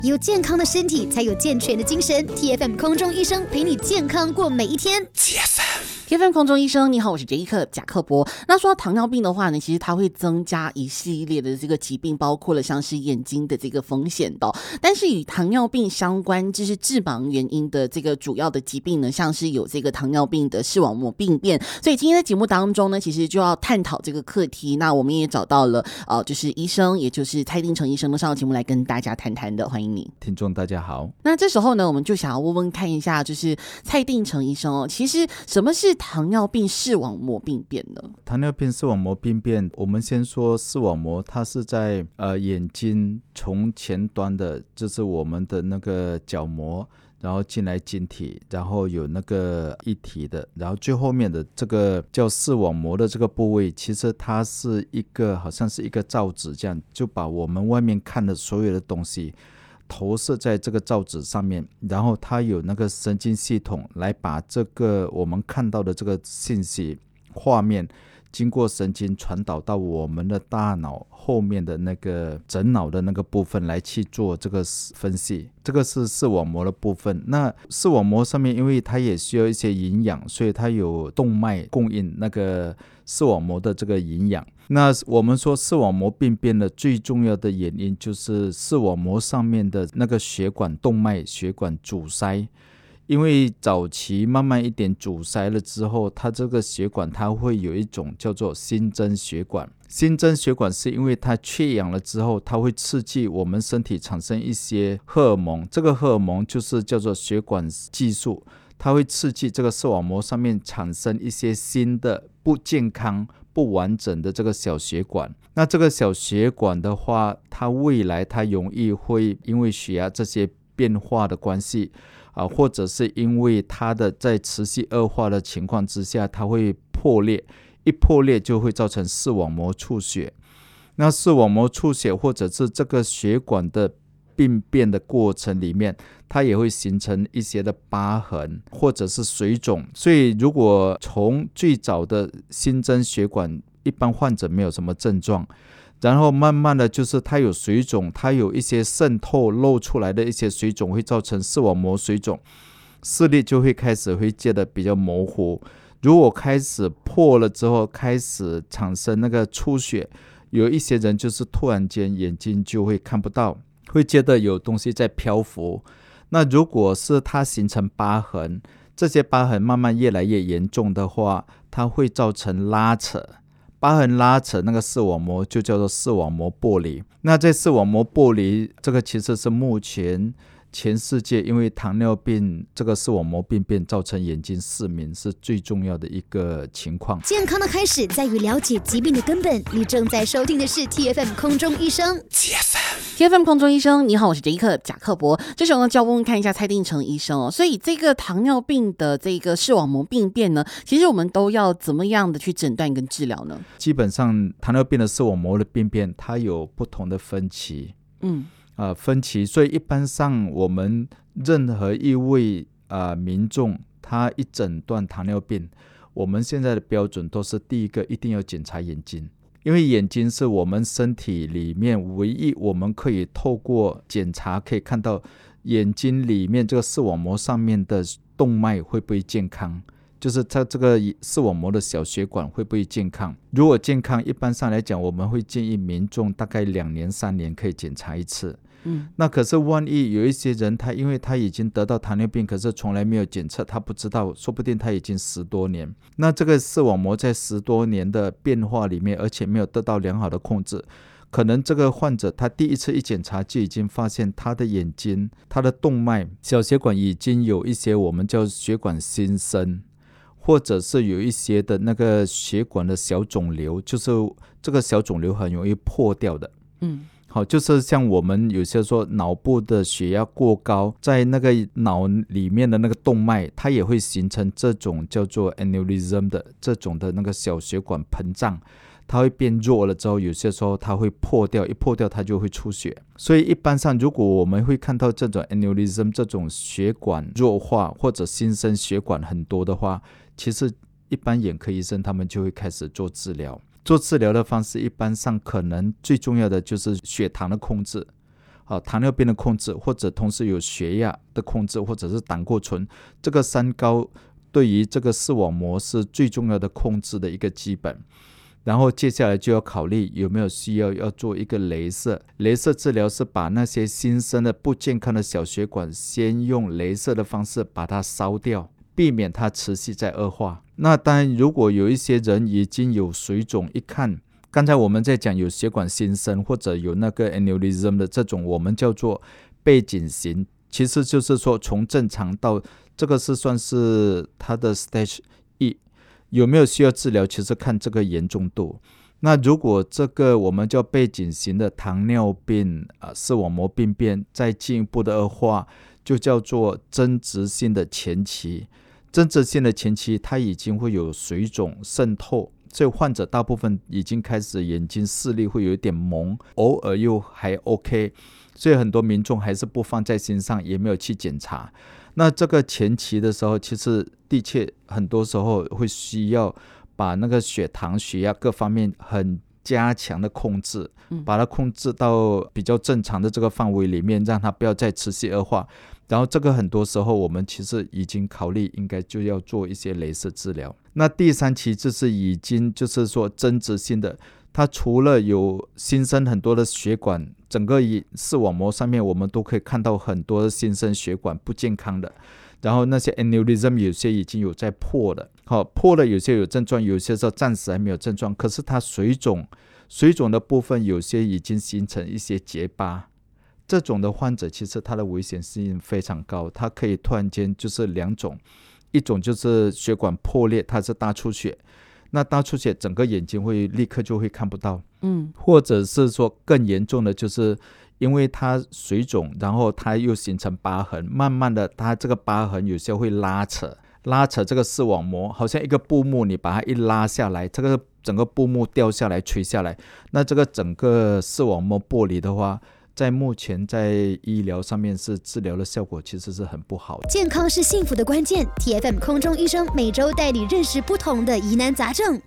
有健康的身体，才有健全的精神。TFM 空中医生陪你健康过每一天。 TFM 空中医生，你好，我是杰克贾克伯。那说到糖尿病的话呢，其实它会增加一系列的这个疾病，包括了像是眼睛的这个风险的。但是与糖尿病相关就是致盲原因的这个主要的疾病呢，像是有这个糖尿病的视网膜病变。所以今天的节目当中呢，其实就要探讨这个课题。那我们也找到了就是医生，也就是蔡定成医生上到节目来跟大家谈谈的，欢迎你。 听众大家好。 那这时候呢，我们就想要问问看一下，就是蔡定成医生其实什么是糖尿病视网膜病变呢？ 糖尿病视网膜病变，我们先说视网膜，它是在眼睛从前端的，就是我们的那个角膜，然后进来晶体，然后有那个一体的，然后最后面的这个叫视网膜的这个部位，其实它是一个好像是一个罩子这样，就把我们外面看的所有的东西投射在这个罩子上面，然后它有那个神经系统来把这个我们看到的这个信息画面经过神经传导到我们的大脑后面的那个整脑的那个部分来去做这个分析，这个是视网膜的部分。那视网膜上面因为它也需要一些营养，所以它有动脉供应那个视网膜的这个营养。那我们说视网膜病变的最重要的原因就是视网膜上面的那个血管动脉血管阻塞，因为早期慢慢一点阻塞了之后，它这个血管它会有一种叫做新增血管。新增血管是因为它缺氧了之后，它会刺激我们身体产生一些荷尔蒙，这个荷尔蒙就是叫做血管激素，它会刺激这个视网膜上面产生一些新的不健康不完整的这个小血管。那这个小血管的话，它未来它容易会因为血压这些变化的关系或者是因为它的在持续恶化的情况之下，它会破裂，一破裂就会造成视网膜出血。那视网膜出血或者是这个血管的病变的过程里面，它也会形成一些的疤痕或者是水肿。所以如果从最早的新增血管，一般患者没有什么症状，然后慢慢的就是它有水肿，它有一些渗透露出来的一些水肿会造成视网膜水肿，视力就会开始会觉得比较模糊。如果开始破了之后开始产生那个出血，有一些人就是突然间眼睛就会看不到，会觉得有东西在漂浮。那如果是它形成疤痕，这些疤痕慢慢越来越严重的话，它会造成拉扯，疤痕拉扯那个视网膜就叫做视网膜剥离。那在视网膜剥离这个其实是目前全世界因为糖尿病这个视网膜病变造成眼睛失明是最重要的一个情况。 健康的开始在于了解疾病的根本。你正在收听的是 TFM 空中医生。 TFM 空中医生，你好，我是杰克贾克伯。这时候呢，就要问问看一下蔡定成医生所以这个糖尿病的这个视网膜病变呢，其实我们都要怎么样的去诊断跟治疗呢？ 基本上糖尿病的视网膜的病变，它有不同的分期。分期，所以一般上我们任何一位民众，他一诊断糖尿病，我们现在的标准都是第一个一定要检查眼睛，因为眼睛是我们身体里面唯一我们可以透过检查可以看到眼睛里面这个视网膜上面的动脉会不会健康，就是它这个视网膜的小血管会不会健康。如果健康，一般上来讲我们会建议民众大概2年3年可以检查一次。那可是万一有一些人他因为他已经得到糖尿病，可是从来没有检测，他不知道，说不定他已经10多年，那这个视网膜在10多年的变化里面，而且没有得到良好的控制，可能这个患者他第一次一检查就已经发现他的眼睛他的动脉小血管已经有一些我们叫血管新生，或者是有一些的那个血管的小肿瘤，就是这个小肿瘤很容易破掉的。好，就是像我们有些说脑部的血压过高，在那个脑里面的那个动脉，它也会形成这种叫做 aneurysm 的这种的那个小血管膨胀，它会变弱了之后，有些时候它会破掉，一破掉它就会出血。所以一般上如果我们会看到这种 aneurysm 这种血管弱化或者新生血管很多的话，其实一般眼科医生他们就会开始做治疗。做治疗的方式一般上可能最重要的就是血糖的控制。 糖尿病的控制，或者同时有血压的控制，或者是胆固醇，这个三高对于这个视网膜是最重要的控制的一个基本。然后接下来就要考虑有没有需要做一个雷射。雷射治疗是把那些新生的不健康的小血管先用雷射的方式把它烧掉，避免它持续在恶化。那当然如果有一些人已经有水肿，一看刚才我们在讲有血管新生或者有那个 aneurysm 的这种，我们叫做背景型，其实就是说从正常到这个是算是它的 stage 1，有没有需要治疗其实看这个严重度。那如果这个我们叫背景型的糖尿病视网膜病变再进一步的恶化，就叫做增殖性的前期。增殖性的前期它已经会有水肿渗透，所以患者大部分已经开始眼睛视力会有一点蒙，偶尔又还 OK， 所以很多民众还是不放在心上，也没有去检查。那这个前期的时候其实的确很多时候会需要把那个血糖血压各方面很加强的控制，把它控制到比较正常的这个范围里面，让它不要再持续恶化。然后这个很多时候我们其实已经考虑应该就要做一些雷射治疗。那第三期就是已经就是说增殖性的，它除了有新生很多的血管，整个视网膜上面我们都可以看到很多新生血管不健康的，然后那些 aneurysm 有些已经有在破了，破了有些有症状，有些时候暂时还没有症状，可是它水肿的部分有些已经形成一些结疤，这种的患者其实它的危险性非常高，它可以突然间就是两种，一种就是血管破裂，它是大出血，那大出血整个眼睛会立刻就会看不到，或者是说更严重的就是因为它水肿，然后它又形成疤痕，慢慢的它这个疤痕有些会拉扯这个视网膜，好像一个布幕你把它一拉下来，这个整个布幕掉下来垂下来，那这个整个视网膜剥离的话，在目前在医疗上面是治疗的效果其实是很不好的。 健康是幸福的关键， TFM 空中医生每周带你认识不同的疑难杂症。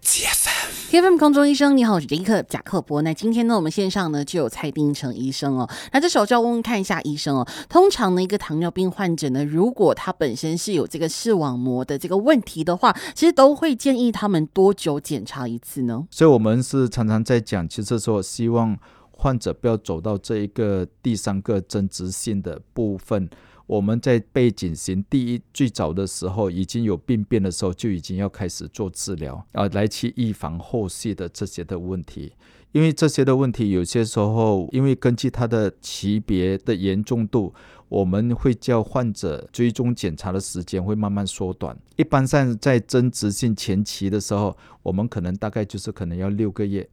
TFM 空中医生，你好，我是杰克贾克伯。那今天呢我们线上呢就有蔡定成医生哦。那这时候就要问问看一下医生哦，通常呢一个糖尿病患者呢，如果他本身是有这个视网膜的这个问题的话，其实都会建议他们多久检查一次呢？ 所以我们是常常在讲，其实说希望患者不要走到这一个第三个增殖性的部分。我们在背景型最早的时候已经有病变的时候，就已经要开始做治疗来去预防后续的这些的问题。因为这些的问题有些时候因为根据它的级别的严重度，我们会叫患者追踪检查的时间会慢慢缩短。一般上在增殖性前期的时候，我们可能大概就是可能要6个月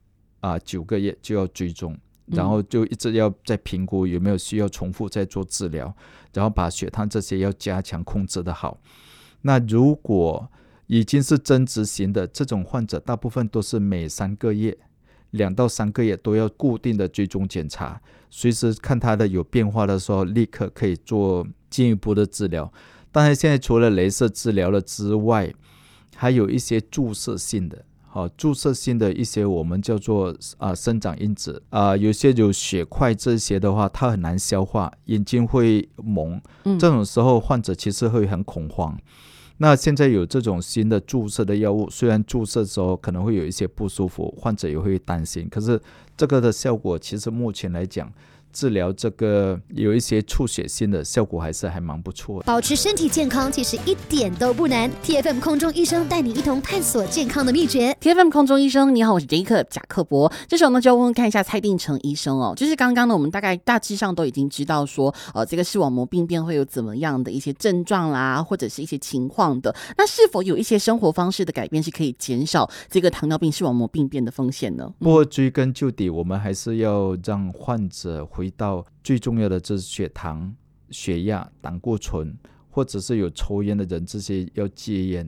9个月就要追踪，然后就一直要再评估有没有需要重复再做治疗，然后把血糖这些要加强控制的好。那如果已经是增殖型的这种患者，大部分都是每3个月2到3个月都要固定的追踪检查，随时看他的有变化的时候立刻可以做进一步的治疗。当然现在除了雷射治疗了之外，还有一些注射性的注射性的一些我们叫做生长因子有些有血块，这些的话它很难消化，眼睛会蒙，这种时候患者其实会很恐慌。那现在有这种新的注射的药物，虽然注射的时候可能会有一些不舒服，患者也会担心，可是这个的效果其实目前来讲，治疗这个有一些出血性的效果还蛮不错的。 保持身体健康其实一点都不难， TFM 空中医生带你一同探索健康的秘诀。 TFM 空中医生，你好，我是杰克贾克伯。这时候呢就要问问看一下蔡定成医生哦，就是刚刚呢我们大致上都已经知道说这个视网膜病变会有怎么样的一些症状啦，或者是一些情况的，那是否有一些生活方式的改变是可以减少这个糖尿病视网膜病变的风险呢？ 不过追根究底，我们还是要让患者回到最重要的就是血糖、血压、胆固醇，或者是有抽烟的人，这些要戒烟，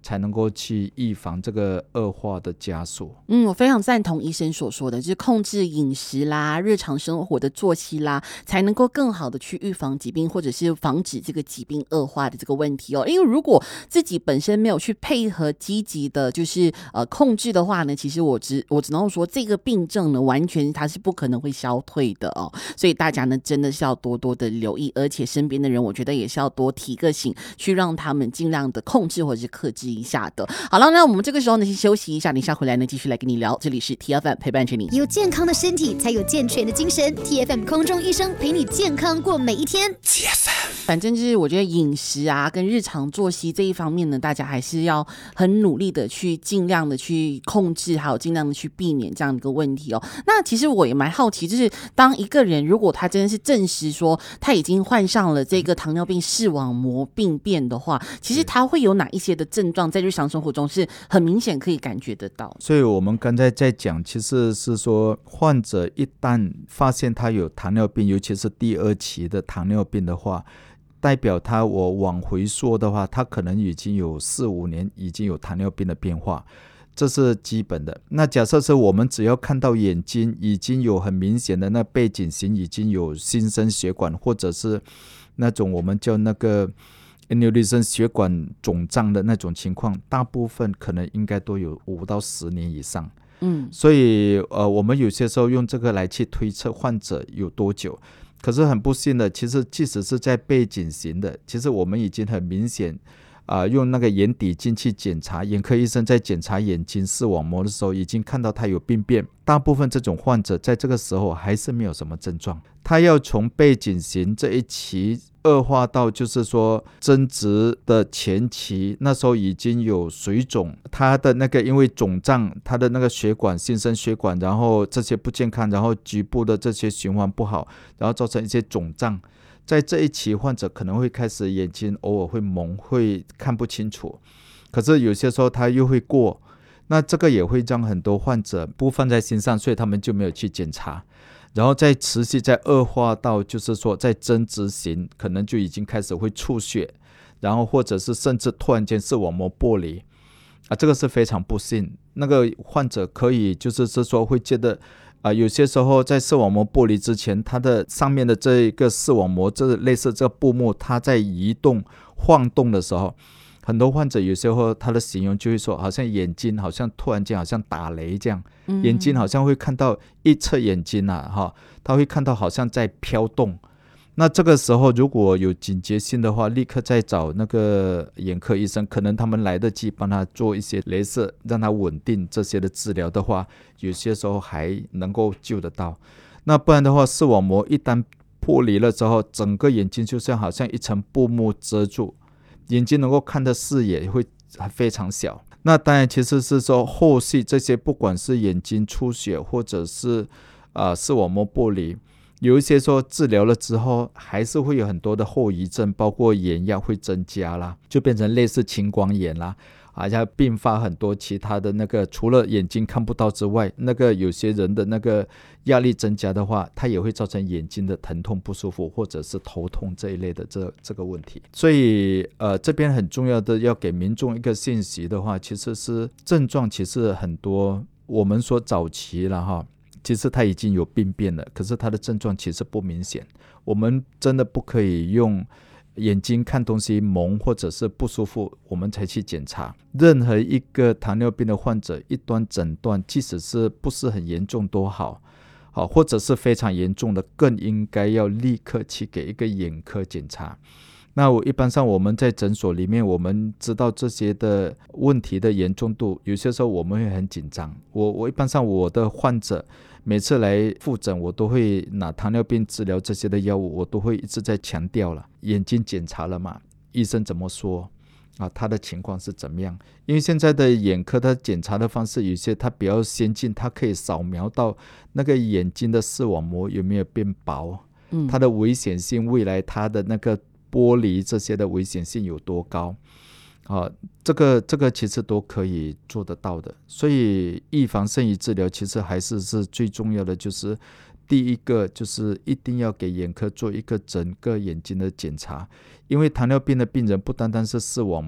才能够去预防这个恶化的加速。 我非常赞同医生所说的，就是控制饮食啦、日常生活的作息啦，才能够更好的去预防疾病，或者是防止这个疾病恶化的这个问题哦。因为如果自己本身没有去配合积极的，就是控制的话呢，其实我只能说这个病症呢，完全它是不可能会消退的哦。所以大家呢，真的是要多多的留意，而且身边的人，我觉得也是要多提个醒，去让他们尽量的控制或者是克制一下的。好了，那我们这个时候呢，先休息一下，等一下回来呢，继续来跟你聊。这里是 TFM 陪伴着你， 有健康的身体，才有健全的精神。TFM 空中医生陪你健康过每一天。 反正就是我觉得饮食啊跟日常作息这一方面呢，大家还是要很努力的去尽量的去控制，还有尽量的去避免这样的一个问题哦。那其实我也蛮好奇，就是当一个人如果他真的是证实说他已经患上了这个糖尿病视网膜病变的话，其实他会有哪一些的症状在日常生活中是很明显可以感觉得到？ 所以我们刚才在讲，其实是说患者一旦发现他有糖尿病，尤其是第2期的糖尿病的话，代表他我往回说的话，他可能已经有4-5年已经有糖尿病的变化，这是基本的。那假设是我们只要看到眼睛已经有很明显的那背景型已经有新生血管，或者是那种我们叫那个aneurysm 血管肿胀的那种情况，大部分可能应该都有5到10年以上。所以我们有些时候用这个来去推测患者有多久。可是很不幸的，其实即使是在背景型的，其实我们已经很明显用那个眼底镜去检查，眼科医生在检查眼睛视网膜的时候已经看到他有病变。大部分这种患者在这个时候还是没有什么症状，他要从背景型这一期恶化到就是说增殖的前期，那时候已经有水肿，他的那个因为肿胀，他的那个血管新生血管然后这些不健康，然后局部的这些循环不好，然后造成一些肿胀。在这一期患者可能会开始眼睛偶尔会蒙，会看不清楚，可是有些时候他又会过，那这个也会让很多患者不放在心上，所以他们就没有去检查，然后再持续再恶化到就是说在增殖型可能就已经开始会出血，然后或者是甚至突然间视网膜剥离这个是非常不幸。那个患者可以就是说会觉得有些时候在视网膜剥离之前，它的上面的这一个视网膜，这类似这个布幕，它在移动晃动的时候，很多患者有时候他的形容就会说，好像眼睛好像突然间好像打雷这样，眼睛好像会看到一侧眼睛他会看到好像在飘动。那这个时候如果有警觉性的话，立刻再找那个眼科医生，可能他们来得及帮他做一些雷射，让他稳定这些的治疗的话，有些时候还能够救得到。那不然的话，视网膜一旦剥离了之后，整个眼睛就像好像一层布幕遮住，眼睛能够看的视野会非常小。那当然其实是说后续这些不管是眼睛出血或者是视网膜剥离，有一些说治疗了之后还是会有很多的后遗症，包括眼压会增加啦，就变成类似青光眼啦，要并发很多其他的那个，除了眼睛看不到之外，那个有些人的那个压力增加的话，它也会造成眼睛的疼痛不舒服或者是头痛这一类的这个问题。所以这边很重要的要给民众一个信息的话，其实是症状其实很多，我们说早期了其实他已经有病变了，可是他的症状其实不明显。我们真的不可以用眼睛看东西蒙或者是不舒服我们才去检查。任何一个糖尿病的患者一端诊断，即使是不是很严重都好，或者是非常严重的，更应该要立刻去给一个眼科检查。那一般上我们在诊所里面，我们知道这些的问题的严重度，有些时候我们会很紧张。我一般上我的患者每次来复诊，我都会拿糖尿病治疗这些的药物，我都会一直在强调了，眼睛检查了嘛，医生怎么说他的情况是怎么样。因为现在的眼科他检查的方式有些他比较先进，他可以扫描到那个眼睛的视网膜有没有变薄，它的危险性，未来它的那个剥离这些的危险性有多高这个其实都可以做得到的。所以预防胜于治疗，其实还是最重要的，就是第一个就是一定要给眼科做一个整个眼睛的检查。因为糖尿病的病人不单单是视网膜，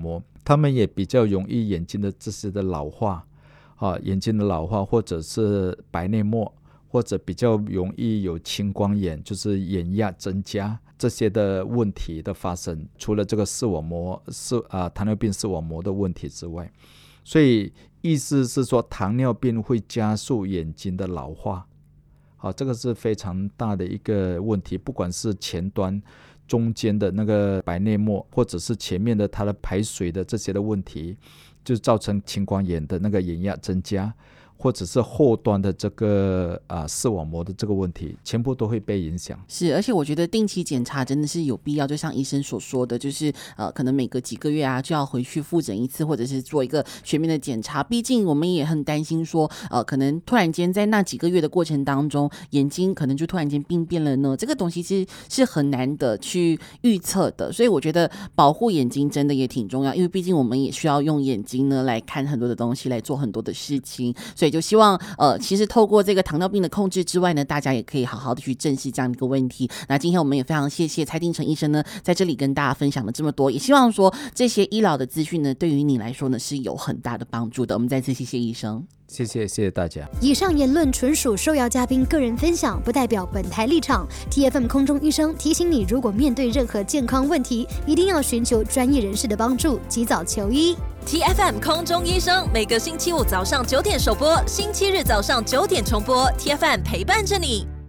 他们也比较容易眼睛的这些的老化眼睛的老化，或者是白内膜，或者比较容易有青光眼，就是眼压增加这些的问题的发生。除了这个糖尿病视网膜的问题之外，所以意思是说糖尿病会加速眼睛的老化。这个是非常大的一个问题，不管是前端中间的那个白内膜，或者是前面的它的排水的这些的问题，就造成青光眼的那个眼压增加，或者是后端的这个视网膜的这个问题，全部都会被影响。 是，而且我觉得定期检查真的是有必要，就像医生所说的，就是可能每隔几个月就要回去复诊一次，或者是做一个全面的检查。毕竟我们也很担心说可能突然间在那几个月的过程当中，眼睛可能就突然间病变了呢，这个东西其实是很难的去预测的。所以我觉得保护眼睛真的也挺重要，因为毕竟我们也需要用眼睛呢来看很多的东西，来做很多的事情。所以就希望其实透过这个糖尿病的控制之外呢，大家也可以好好的去正视这样的一个问题。那今天我们也非常谢谢蔡定成医生呢在这里跟大家分享了这么多，也希望说这些医疗的资讯呢对于你来说呢是有很大的帮助的。我们再次谢谢医生。 谢谢大家。 以上言论纯属受邀嘉宾个人分享，不代表本台立场。TFM 空中医生提醒你，如果面对任何健康问题，一定要寻求专业人士的帮助，及早求医。 TFM 空中医生每个星期五早上9点首播，星期日早上9点重播。TFM 陪伴着你。